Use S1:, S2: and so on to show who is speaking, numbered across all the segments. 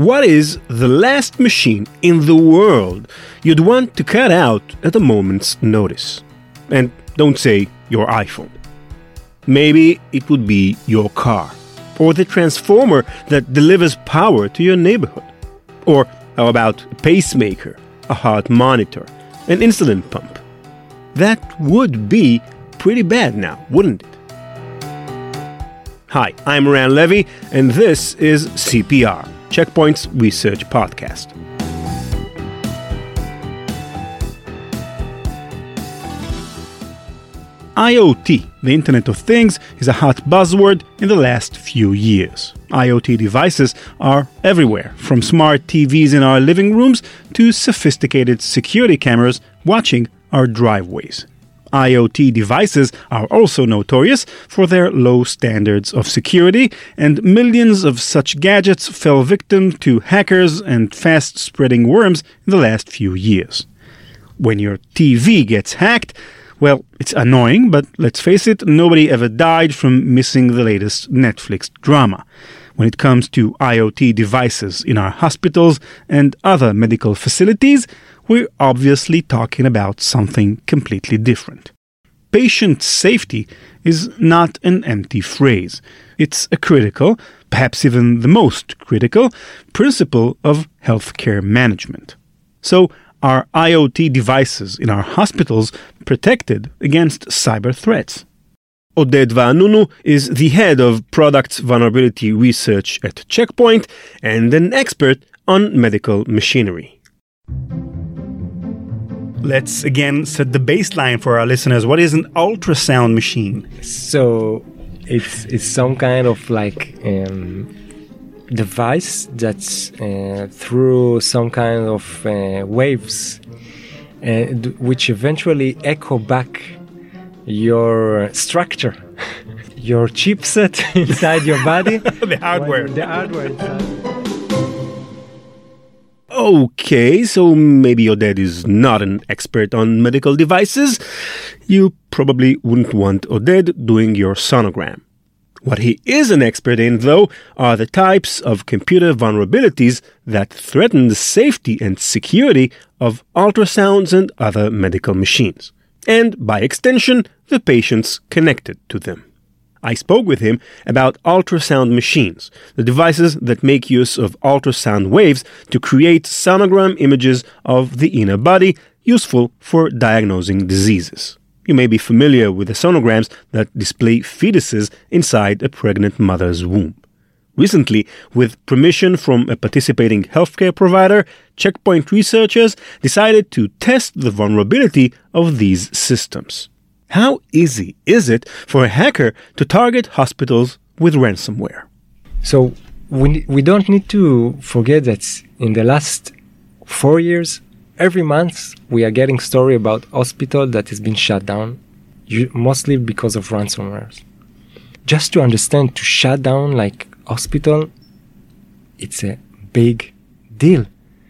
S1: What is the last machine in the world you'd want to cut out at a moment's notice? And don't say your iPhone. Maybe it would be your car, or the transformer that delivers power to your neighborhood. Or how about a pacemaker, a heart monitor, an insulin pump? That would be pretty bad now, wouldn't it? Hi, I'm Ran Levy, and this is CPR, Checkpoint's research podcast. IoT, the Internet of Things, is a hot buzzword in the last few years. IoT devices are everywhere, from smart TVs in our living rooms to sophisticated security cameras watching our driveways. IoT devices are also notorious for their low standards of security, and millions of such gadgets fell victim to hackers and fast-spreading worms in the last few years. When your TV gets hacked, well, it's annoying, but let's face it, nobody ever died from missing the latest Netflix drama. When it comes to IoT devices in our hospitals and other medical facilities, we're obviously talking about something completely different. Patient safety is not an empty phrase. It's a critical, perhaps even the most critical, principle of healthcare management. So, are IoT devices in our hospitals protected against cyber threats? Oded Va'anunu is the head of Product Vulnerability Research at Checkpoint and an expert on medical machinery. Let's again set the baseline for our listeners. What is an ultrasound machine?
S2: So it's some kind of device that's through some kind of waves which eventually echo back your structure, your chipset inside your body.
S1: The hardware.
S2: The hardware inside.
S1: Okay, so maybe Oded is not an expert on medical devices. You probably wouldn't want Oded doing your sonogram. What he is an expert in, though, are the types of computer vulnerabilities that threaten the safety and security of ultrasounds and other medical machines, and, by extension, the patients connected to them. I spoke with him about ultrasound machines, the devices that make use of ultrasound waves to create sonogram images of the inner body, useful for diagnosing diseases. You may be familiar with the sonograms that display fetuses inside a pregnant mother's womb. Recently, with permission from a participating healthcare provider, Checkpoint researchers decided to test the vulnerability of these systems. How easy is it for a hacker to target hospitals with ransomware?
S2: So we don't need to forget that in the last 4 years, every month we are getting story about hospital that has been shut down, mostly because of ransomware. Just to understand, to shut down like hospital, it's a big deal.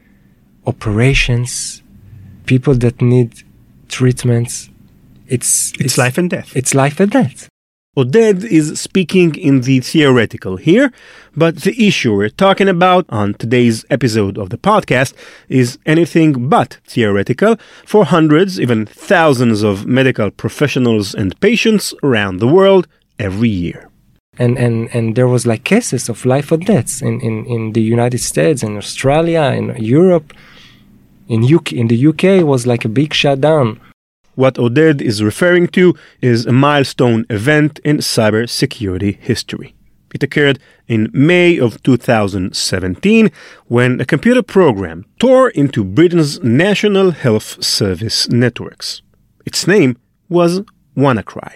S2: Operations, people that need treatments. It's
S1: life and death.
S2: It's life and death.
S1: Oded is speaking in the theoretical here, but the issue we're talking about on today's episode of the podcast is anything but theoretical for hundreds, even thousands of medical professionals and patients around the world every year.
S2: And there was like cases of life and death in the United States, in Australia, in Europe, in the UK it was like a big shutdown.
S1: What Oded is referring to is a milestone event in cybersecurity history. It occurred in May of 2017 when a computer program tore into Britain's National Health Service networks. Its name was WannaCry.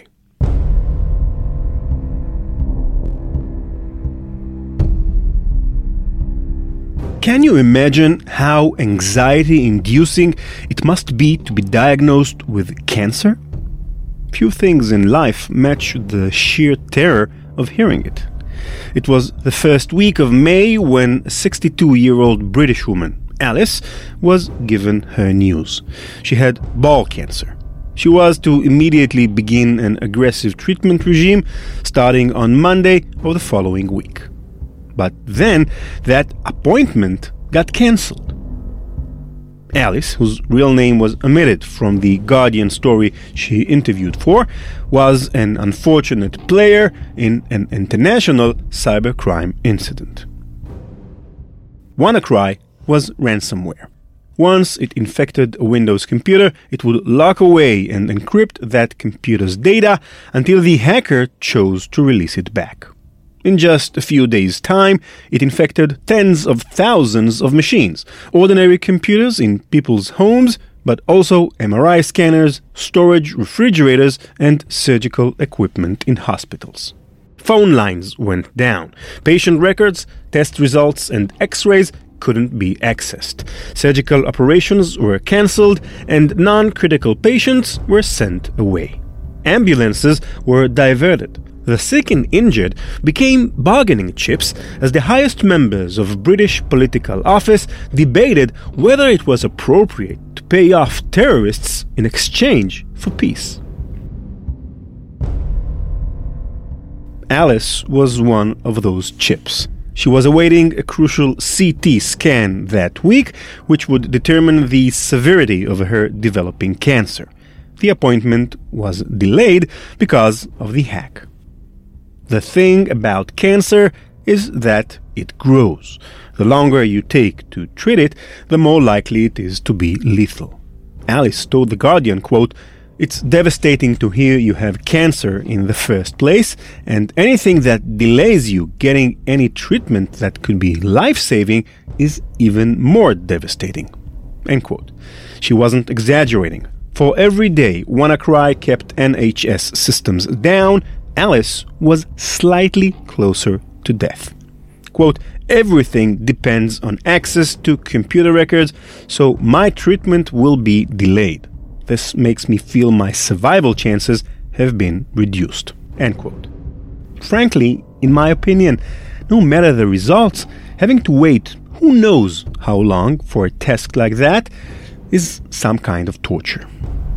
S1: Can you imagine how anxiety-inducing it must be to be diagnosed with cancer? Few things in life match the sheer terror of hearing it. It was the first week of May when a 62-year-old British woman, Alice, was given her news. She had bowel cancer. She was to immediately begin an aggressive treatment regime starting on Monday of the following week. But then that appointment got cancelled. Alice, whose real name was omitted from the Guardian story she interviewed for, was an unfortunate player in an international cybercrime incident. WannaCry was ransomware. Once it infected a Windows computer, it would lock away and encrypt that computer's data until the hacker chose to release it back. In just a few days' time, it infected tens of thousands of machines, ordinary computers in people's homes, but also MRI scanners, storage refrigerators, and surgical equipment in hospitals. Phone lines went down. Patient records, test results, and X-rays couldn't be accessed. Surgical operations were cancelled, and non-critical patients were sent away. Ambulances were diverted. The sick and injured became bargaining chips as the highest members of British political office debated whether it was appropriate to pay off terrorists in exchange for peace. Alice was one of those chips. She was awaiting a crucial CT scan that week, which would determine the severity of her developing cancer. The appointment was delayed because of the hack. The thing about cancer is that it grows. The longer you take to treat it, the more likely it is to be lethal. Alice told The Guardian, quote, "It's devastating to hear you have cancer in the first place, and anything that delays you getting any treatment that could be life-saving is even more devastating." End quote. She wasn't exaggerating. For every day WannaCry kept NHS systems down, Alice was slightly closer to death. Quote, "Everything depends on access to computer records, so my treatment will be delayed. This makes me feel my survival chances have been reduced." End quote. Frankly, in my opinion, no matter the results, having to wait who knows how long for a test like that is some kind of torture.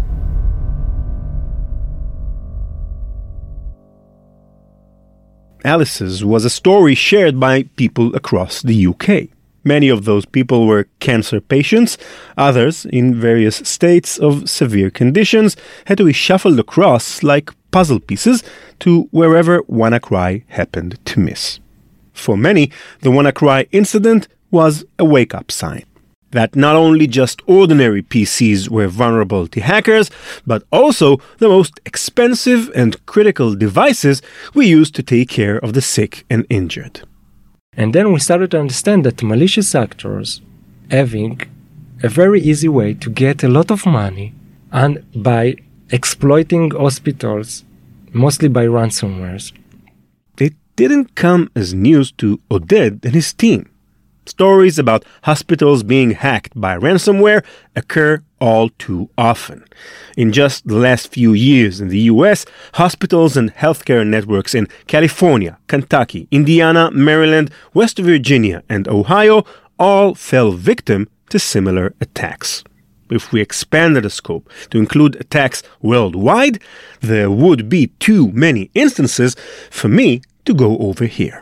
S1: Alice's was a story shared by people across the UK. Many of those people were cancer patients. Others, in various states of severe conditions, had to be shuffled across like puzzle pieces to wherever WannaCry happened to miss. For many, the WannaCry incident was a wake-up sign that not only just ordinary PCs were vulnerable to hackers, but also the most expensive and critical devices we use to take care of the sick and injured.
S2: And then we started to understand that malicious actors having a very easy way to get a lot of money and by exploiting hospitals, mostly by ransomwares.
S1: It didn't come as news to Oded and his team. Stories about hospitals being hacked by ransomware occur all too often. In just the last few years in the US, hospitals and healthcare networks in California, Kentucky, Indiana, Maryland, West Virginia, and Ohio all fell victim to similar attacks. If we expanded the scope to include attacks worldwide, there would be too many instances for me to go over here.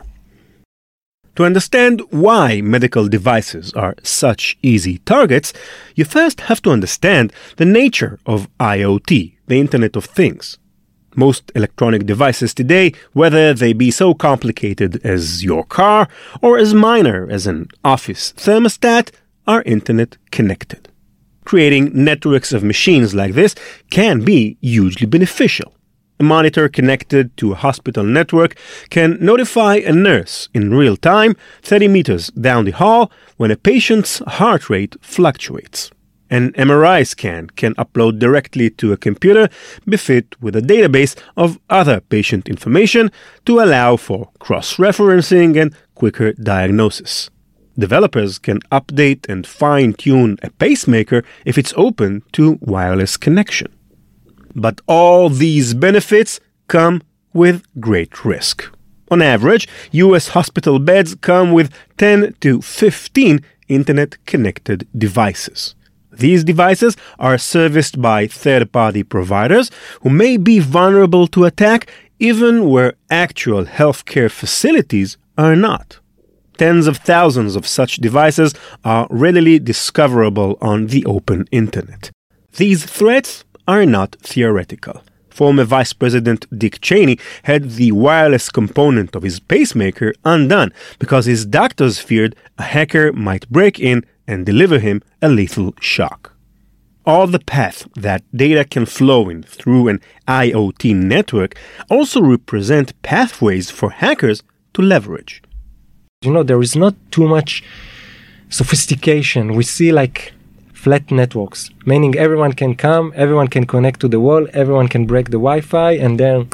S1: To understand why medical devices are such easy targets, you first have to understand the nature of IoT, the Internet of Things. Most electronic devices today, whether they be so complicated as your car or as minor as an office thermostat, are Internet connected. Creating networks of machines like this can be hugely beneficial. A monitor connected to a hospital network can notify a nurse in real time 30 meters down the hall when a patient's heart rate fluctuates. An MRI scan can upload directly to a computer befit with a database of other patient information to allow for cross-referencing and quicker diagnosis. Developers can update and fine-tune a pacemaker if it's open to wireless connection. But all these benefits come with great risk. On average, US hospital beds come with 10 to 15 Internet-connected devices. These devices are serviced by third-party providers who may be vulnerable to attack even where actual healthcare facilities are not. Tens of thousands of such devices are readily discoverable on the open internet. These threats are not theoretical. Former Vice President Dick Cheney had the wireless component of his pacemaker undone because his doctors feared a hacker might break in and deliver him a lethal shock. All the paths that data can flow in through an IoT network also represent pathways for hackers to leverage.
S2: There is not too much sophistication. We see like flat networks, meaning everyone can come, everyone can connect to the wall, everyone can break the Wi-Fi, and then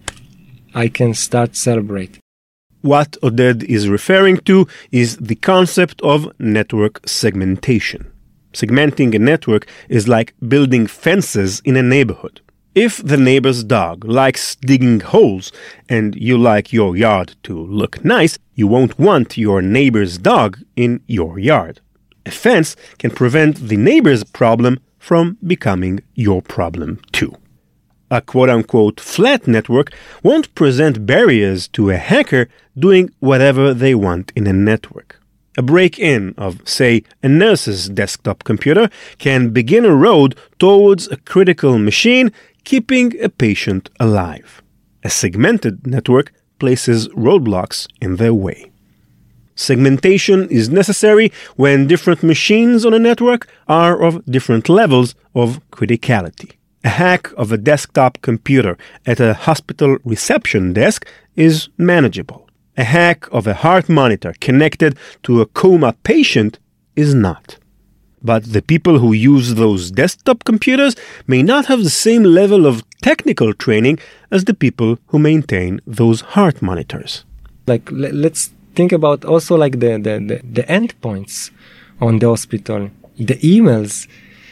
S2: I can start celebrate.
S1: What Oded is referring to is the concept of network segmentation. Segmenting a network is like building fences in a neighborhood. If the neighbor's dog likes digging holes and you like your yard to look nice, you won't want your neighbor's dog in your yard. A fence can prevent the neighbor's problem from becoming your problem too. A quote-unquote flat network won't present barriers to a hacker doing whatever they want in a network. A break-in of, say, a nurse's desktop computer can begin a road towards a critical machine, keeping a patient alive. A segmented network places roadblocks in their way. Segmentation is necessary when different machines on a network are of different levels of criticality. A hack of a desktop computer at a hospital reception desk is manageable. A hack of a heart monitor connected to a coma patient is not. But the people who use those desktop computers may not have the same level of technical training as the people who maintain those heart monitors.
S2: Let's think about also like the endpoints on the hospital, the emails.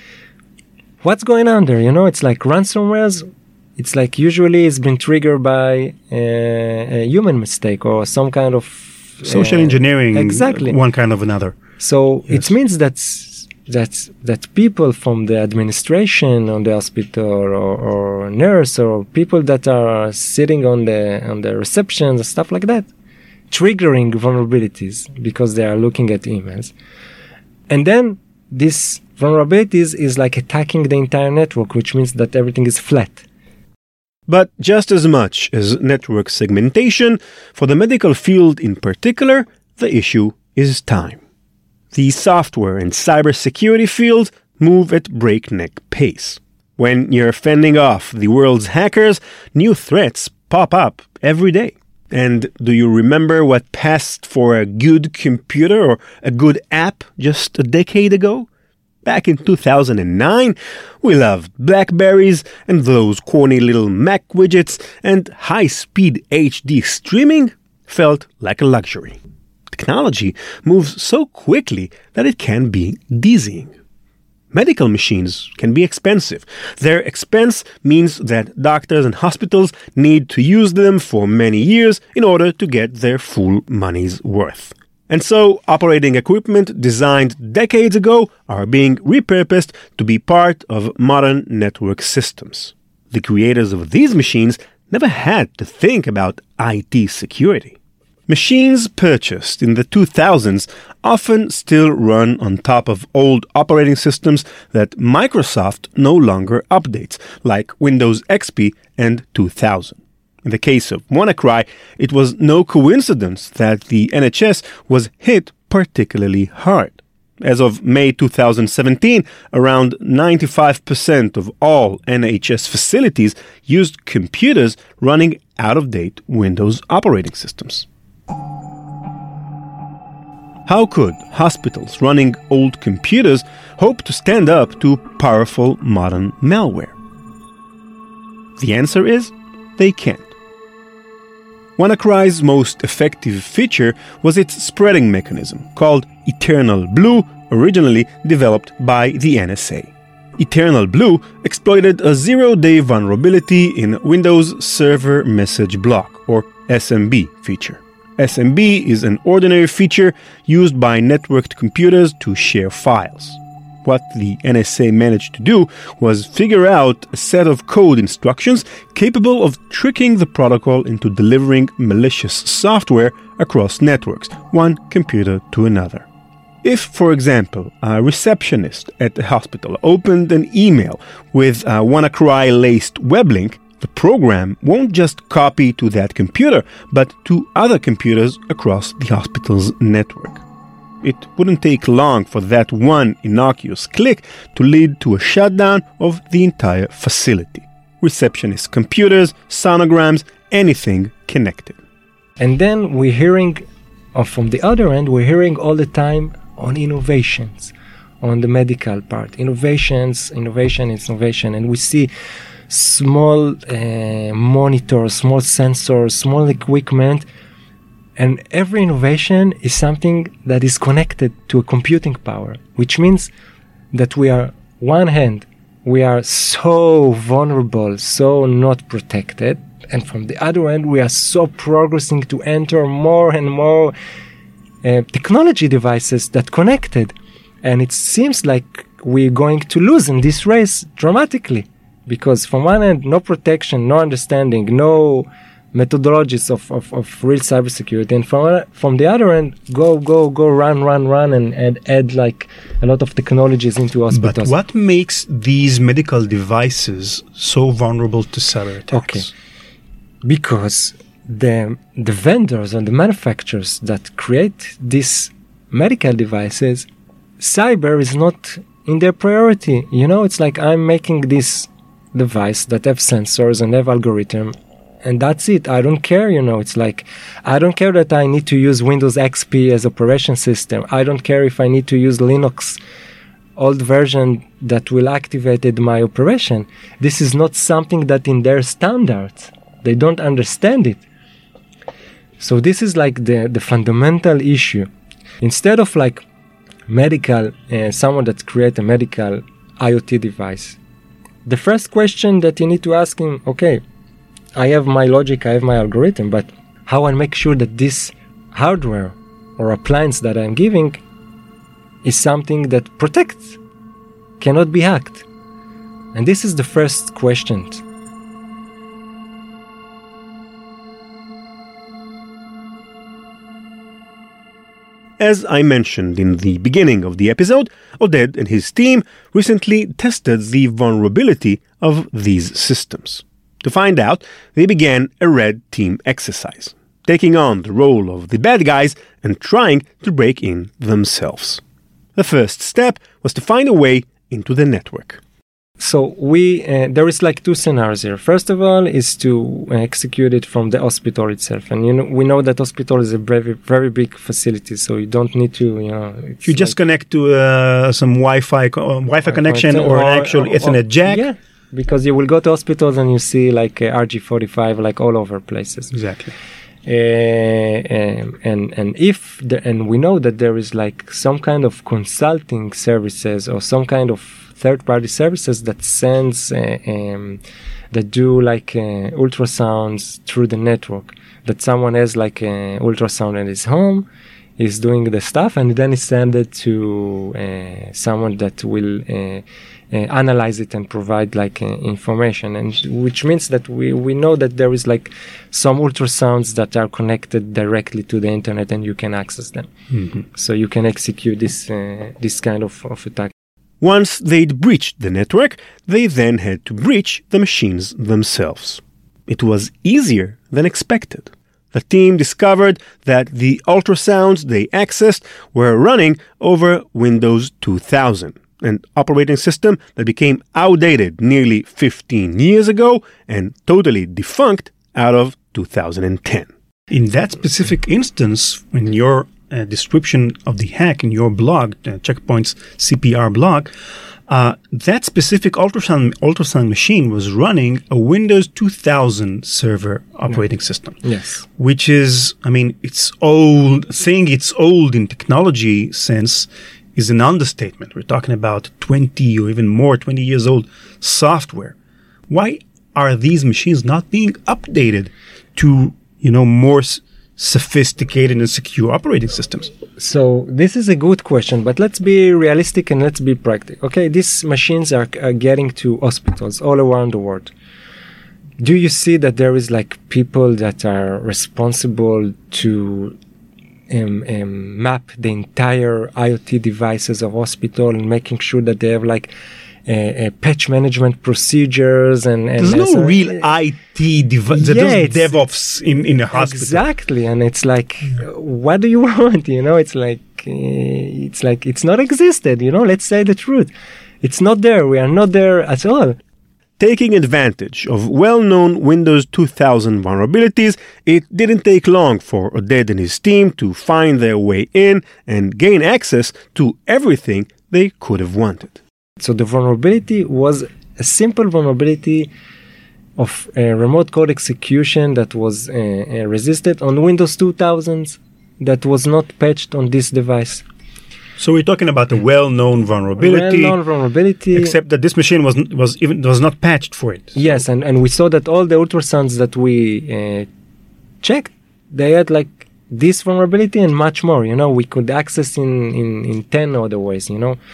S2: What's going on there? It's like ransomwares. It's like usually it's been triggered by a human mistake or some kind of
S1: social engineering.
S2: Exactly,
S1: one kind of another.
S2: So yes. It means that people from the administration on the hospital or nurse or people that are sitting on the receptions and stuff like that, triggering vulnerabilities because they are looking at emails. And then this vulnerabilities is like attacking the entire network, which means that everything is flat.
S1: But just as much as network segmentation, for the medical field in particular, the issue is time. The software and cybersecurity field move at breakneck pace. When you're fending off the world's hackers, new threats pop up every day. And do you remember what passed for a good computer or a good app just a decade ago? Back in 2009, we loved BlackBerries and those corny little Mac widgets, and high-speed HD streaming felt like a luxury. Technology moves so quickly that it can be dizzying. Medical machines can be expensive. Their expense means that doctors and hospitals need to use them for many years in order to get their full money's worth. And so, operating equipment designed decades ago are being repurposed to be part of modern network systems. The creators of these machines never had to think about IT security. Machines purchased in the 2000s often still run on top of old operating systems that Microsoft no longer updates, like Windows XP and 2000. In the case of WannaCry, it was no coincidence that the NHS was hit particularly hard. As of May 2017, around 95% of all NHS facilities used computers running out-of-date Windows operating systems. How could hospitals running old computers hope to stand up to powerful modern malware? The answer is, they can't. WannaCry's most effective feature was its spreading mechanism, called Eternal Blue, originally developed by the NSA. Eternal Blue exploited a zero-day vulnerability in Windows Server Message Block, or SMB feature. SMB is an ordinary feature used by networked computers to share files. What the NSA managed to do was figure out a set of code instructions capable of tricking the protocol into delivering malicious software across networks, one computer to another. If, for example, a receptionist at a hospital opened an email with a WannaCry-laced web link, the program won't just copy to that computer, but to other computers across the hospital's network. It wouldn't take long for that one innocuous click to lead to a shutdown of the entire facility. Receptionist computers, sonograms, anything connected.
S2: And then we're hearing, or from the other end, we're hearing all the time on innovations, on the medical part. Innovation, and we see small monitors, small sensors, small equipment, and every innovation is something that is connected to a computing power, which means that we are, one hand, we are so vulnerable, so not protected, and from the other end, we are so progressing to enter more and more technology devices that connected. And it seems like we're going to lose in this race dramatically, because from one end, no protection, no understanding, no methodologies of real cybersecurity, and from the other end, go, run, and add like a lot of technologies into hospitals.
S1: But what makes these medical devices so vulnerable to cyber attacks?
S2: Okay, because the vendors and the manufacturers that create these medical devices, cyber is not in their priority. You know, it's like I'm making this device that have sensors and have algorithm, and that's it. I don't care, you know. It's like, I don't care that I need to use Windows XP as operation system. I don't care if I need to use Linux old version that will activate my operation. This is not something that in their standards. They don't understand it. So this is like the fundamental issue. Instead of like medical, someone that create a medical IoT device, the first question that you need to ask him, okay, I have my logic, I have my algorithm, but how I make sure that this hardware or appliance that I'm giving is something that protects, cannot be hacked? And this is the first question.
S1: As I mentioned in the beginning of the episode, Oded and his team recently tested the vulnerability of these systems. To find out, they began a red team exercise, taking on the role of the bad guys and trying to break in themselves. The first step was to find a way into the network.
S2: So there is like two scenarios here. First of all is to execute it from the hospital itself. And we know that hospital is a very, very big facility, so you don't need to,
S1: You just connect to some Wi-Fi connection or actual Ethernet jack.
S2: Yeah, because you will go to hospitals and you see like RG45 like all over places.
S1: Exactly.
S2: And we know that there is like some kind of consulting services or some kind of third-party services that sends that do like ultrasounds through the network, that someone has like ultrasound at his home, is doing the stuff, and then is sent it to someone that will analyze it and provide like information, and which means that we know that there is like some ultrasounds that are connected directly to the internet and you can access them. Mm-hmm. So you can execute this kind of attack.
S1: Once they'd breached the network, they then had to breach the machines themselves. It was easier than expected. The team discovered that the ultrasounds they accessed were running over Windows 2000, an operating system that became outdated nearly 15 years ago and totally defunct out of 2010. In that specific instance, in your description of the hack in your blog, Check Point's CPR blog, that specific ultrasound machine was running a Windows 2000 server operating system.
S2: Yes.
S1: Which is, it's old. Saying it's old in technology sense is an understatement. We're talking about 20 or even more, 20 years old software. Why are these machines not being updated to, more sophisticated and secure operating systems?
S2: So this is a good question, but let's be realistic and let's be practical. Okay, these machines are getting to hospitals all around the world. Do you see that there is like people that are responsible to map the entire IoT devices of hospital and making sure that they have like patch management procedures and
S1: there's no real IT device. There's DevOps in a hospital.
S2: Exactly, and it's like, what do you want? It's like it's not existed. Let's say the truth. It's not there. We are not there at all.
S1: Taking advantage of well-known Windows 2000 vulnerabilities, it didn't take long for Oded and his team to find their way in and gain access to everything they could have wanted.
S2: So the vulnerability was a simple vulnerability of remote code execution that was resisted on Windows 2000 that was not patched on this device.
S1: So we're talking about a well-known vulnerability. Except that this machine was not patched for it.
S2: Yes, and we saw that all the ultrasounds that we checked, they had like this vulnerability and much more. We could access in 10 other ways.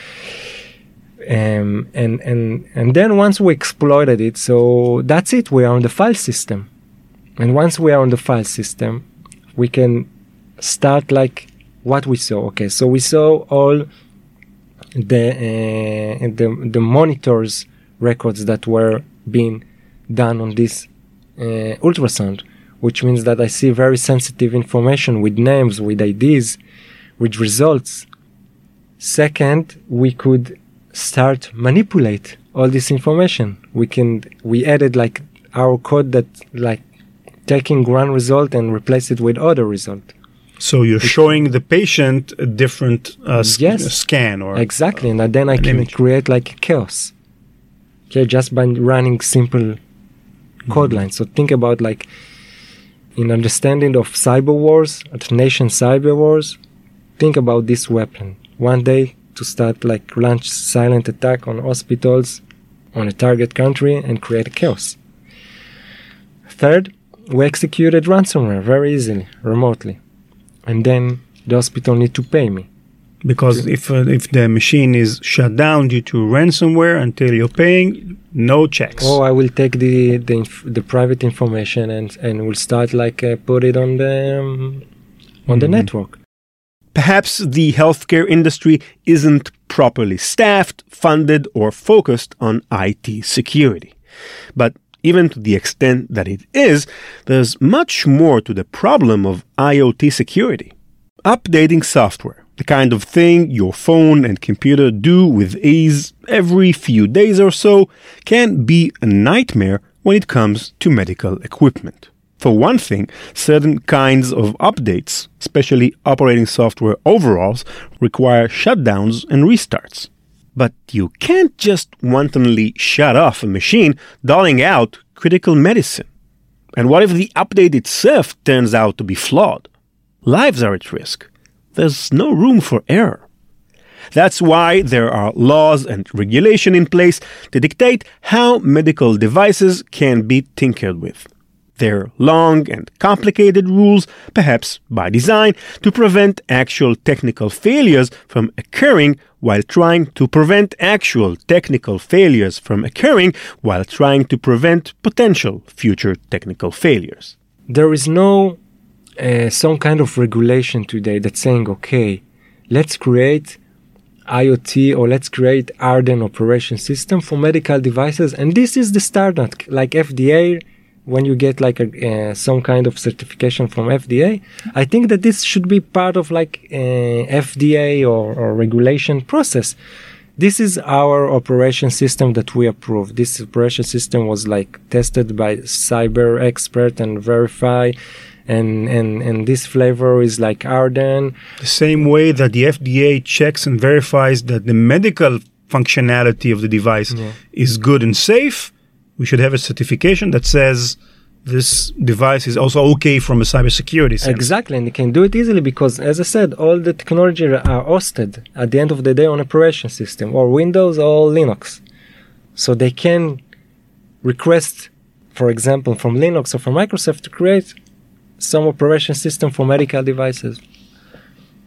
S2: And then once we exploited it, so that's it. We are on the file system, and once we are on the file system, we can start like what we saw. Okay, so we saw all the monitors records that were being done on this ultrasound, which means that I see very sensitive information with names, with IDs, with results. Second, we could start manipulate all this information. We added like our code that like taking one result and replace it with other result.
S1: So you're showing the patient a different scan or
S2: exactly, and then I can image. Create like chaos. Okay, just by running simple code lines. So think about like in understanding of cyber wars, at nation cyber wars. Think about this weapon. One day to start like launch silent attack on hospitals on a target country and create a chaos. Third, we executed ransomware very easily, remotely. And then the hospital need to pay me.
S1: Because if the machine is shut down due to ransomware until you're paying, no checks.
S2: Oh, I will take the private information and will start like put it on the network.
S1: Perhaps the healthcare industry isn't properly staffed, funded, or focused on IT security. But even to the extent that it is, there's much more to the problem of IoT security. Updating software, the kind of thing your phone and computer do with ease every few days or so, can be a nightmare when it comes to medical equipment. For one thing, certain kinds of updates, especially operating software overhauls, require shutdowns and restarts. But you can't just wantonly shut off a machine doling out critical medicine. And what if the update itself turns out to be flawed? Lives are at risk. There's no room for error. That's why there are laws and regulation in place to dictate how medical devices can be tinkered with. They're long and complicated rules, perhaps by design, to prevent actual technical failures from occurring while trying to prevent actual technical failures from occurring while trying to prevent potential future technical failures.
S2: There is no some kind of regulation today that's saying, okay, let's create IoT or let's create Arden operation system for medical devices, and this is the standard, like FDA. When you get like some kind of certification from FDA, I think that this should be part of like FDA or regulation process. This is our operation system that we approve. This operation system was like tested by cyber expert and verify, and this flavor is like Arden.
S1: The same way that the FDA checks and verifies that the medical functionality of the device is good and safe, we should have a certification that says this device is also okay from a cybersecurity sense.
S2: Exactly, and you can do it easily because, as I said, all the technology are hosted at the end of the day on operation system, or Windows or Linux. So they can request, for example, from Linux or from Microsoft to create some operation system for medical devices.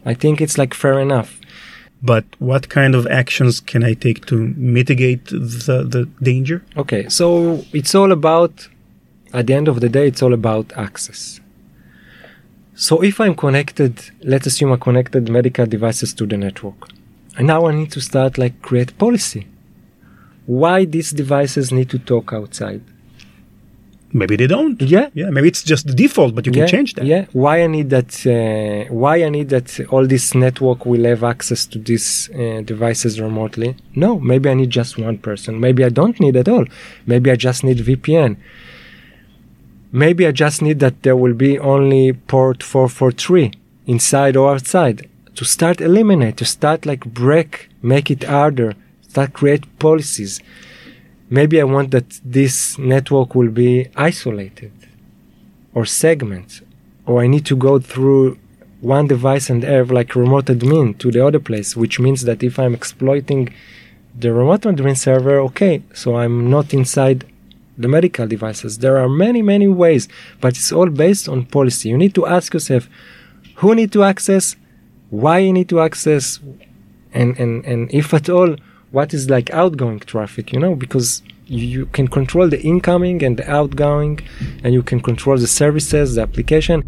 S2: I think it's like fair enough.
S1: But what kind of actions can I take to mitigate the danger?
S2: Okay, so it's all about, at the end of the day, it's all about access. So if I'm connected, let's assume I connected medical devices to the network. And now I need to start create policy. Why these devices need to talk outside?
S1: Maybe they don't.
S2: Yeah.
S1: Yeah. Maybe it's just the default, but you can change that.
S2: Yeah. Why I need that all this network will have access to these devices remotely? No. Maybe I need just one person. Maybe I don't need at all. Maybe I just need VPN. Maybe I just need that there will be only port 443 inside or outside. To start eliminate, to start break, make it harder, start create policies. Maybe I want that this network will be isolated or segments, or I need to go through one device and have remote admin to the other place, which means that if I'm exploiting the remote admin server, okay, so I'm not inside the medical devices. There are many, many ways, but it's all based on policy. You need to ask yourself, who need to access, why you need to access, and if at all, what is outgoing traffic, because you can control the incoming and the outgoing, and you can control the services, the application.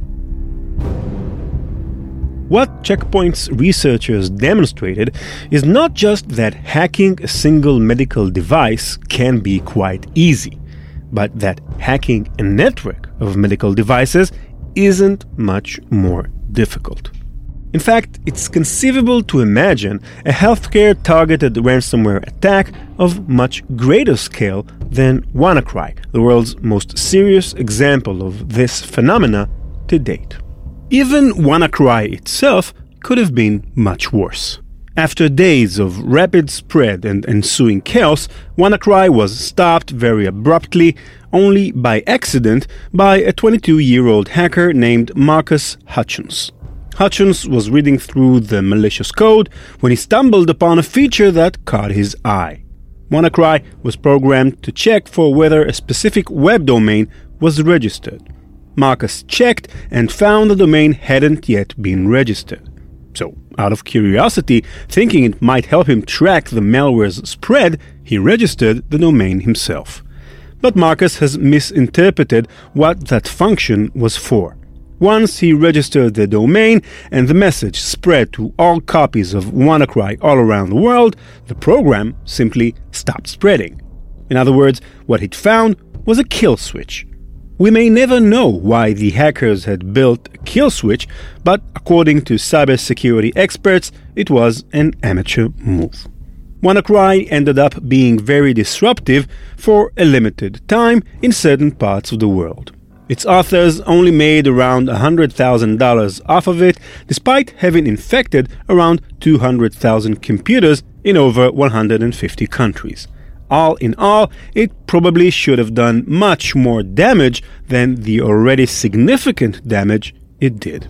S1: What Check Point's researchers demonstrated is not just that hacking a single medical device can be quite easy, but that hacking a network of medical devices isn't much more difficult. In fact, it's conceivable to imagine a healthcare-targeted ransomware attack of much greater scale than WannaCry, the world's most serious example of this phenomena to date. Even WannaCry itself could have been much worse. After days of rapid spread and ensuing chaos, WannaCry was stopped very abruptly, only by accident, by a 22-year-old hacker named Marcus Hutchins. Hutchins was reading through the malicious code when he stumbled upon a feature that caught his eye. WannaCry was programmed to check for whether a specific web domain was registered. Marcus checked and found the domain hadn't yet been registered. So, out of curiosity, thinking it might help him track the malware's spread, he registered the domain himself. But Marcus has misinterpreted what that function was for. Once he registered the domain and the message spread to all copies of WannaCry all around the world, the program simply stopped spreading. In other words, what he'd found was a kill switch. We may never know why the hackers had built a kill switch, but according to cybersecurity experts, it was an amateur move. WannaCry ended up being very disruptive for a limited time in certain parts of the world. Its authors only made around $100,000 off of it, despite having infected around 200,000 computers in over 150 countries. All in all, it probably should have done much more damage than the already significant damage it did.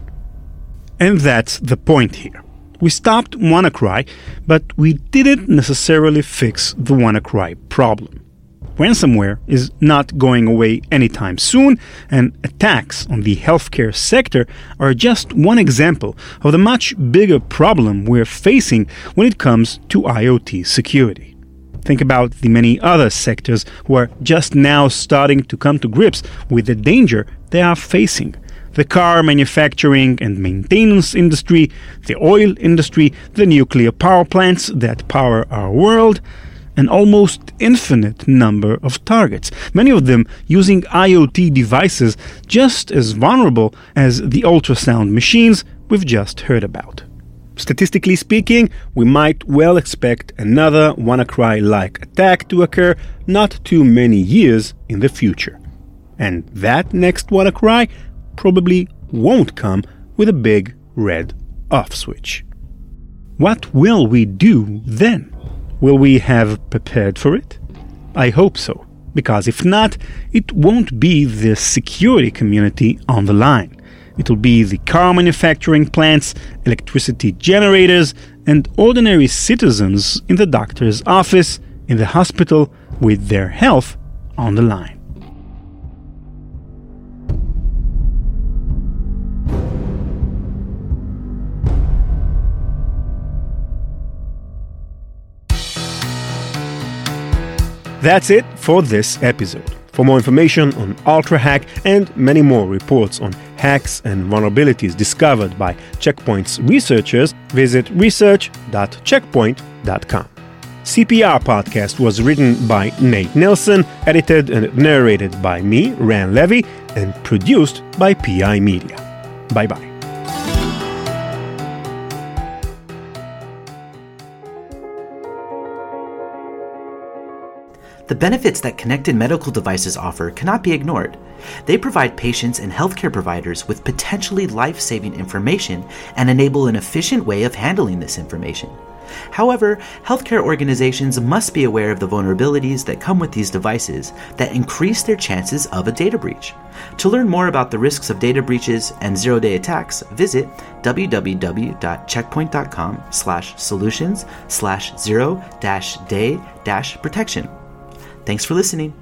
S1: And that's the point here. We stopped WannaCry, but we didn't necessarily fix the WannaCry problem. Ransomware is not going away anytime soon, and attacks on the healthcare sector are just one example of the much bigger problem we're facing when it comes to IoT security. Think about the many other sectors who are just now starting to come to grips with the danger they are facing. The car manufacturing and maintenance industry, the oil industry, the nuclear power plants that power our world, an almost infinite number of targets, many of them using IoT devices just as vulnerable as the ultrasound machines we've just heard about. Statistically speaking, we might well expect another WannaCry-like attack to occur not too many years in the future. And that next WannaCry probably won't come with a big red off switch. What will we do then? Will we have prepared for it? I hope so, because if not, it won't be the security community on the line. It'll be the car manufacturing plants, electricity generators, and ordinary citizens in the doctor's office, in the hospital, with their health on the line. That's it for this episode. For more information on UltraHack and many more reports on hacks and vulnerabilities discovered by Check Point's researchers, visit research.checkpoint.com. CPR Podcast was written by Nate Nelson, edited and narrated by me, Ran Levy, and produced by PI Media. Bye-bye.
S3: The benefits that connected medical devices offer cannot be ignored. They provide patients and healthcare providers with potentially life-saving information and enable an efficient way of handling this information. However, healthcare organizations must be aware of the vulnerabilities that come with these devices that increase their chances of a data breach. To learn more about the risks of data breaches and zero-day attacks, visit www.checkpoint.com/solutions/0-day-protection. Thanks for listening.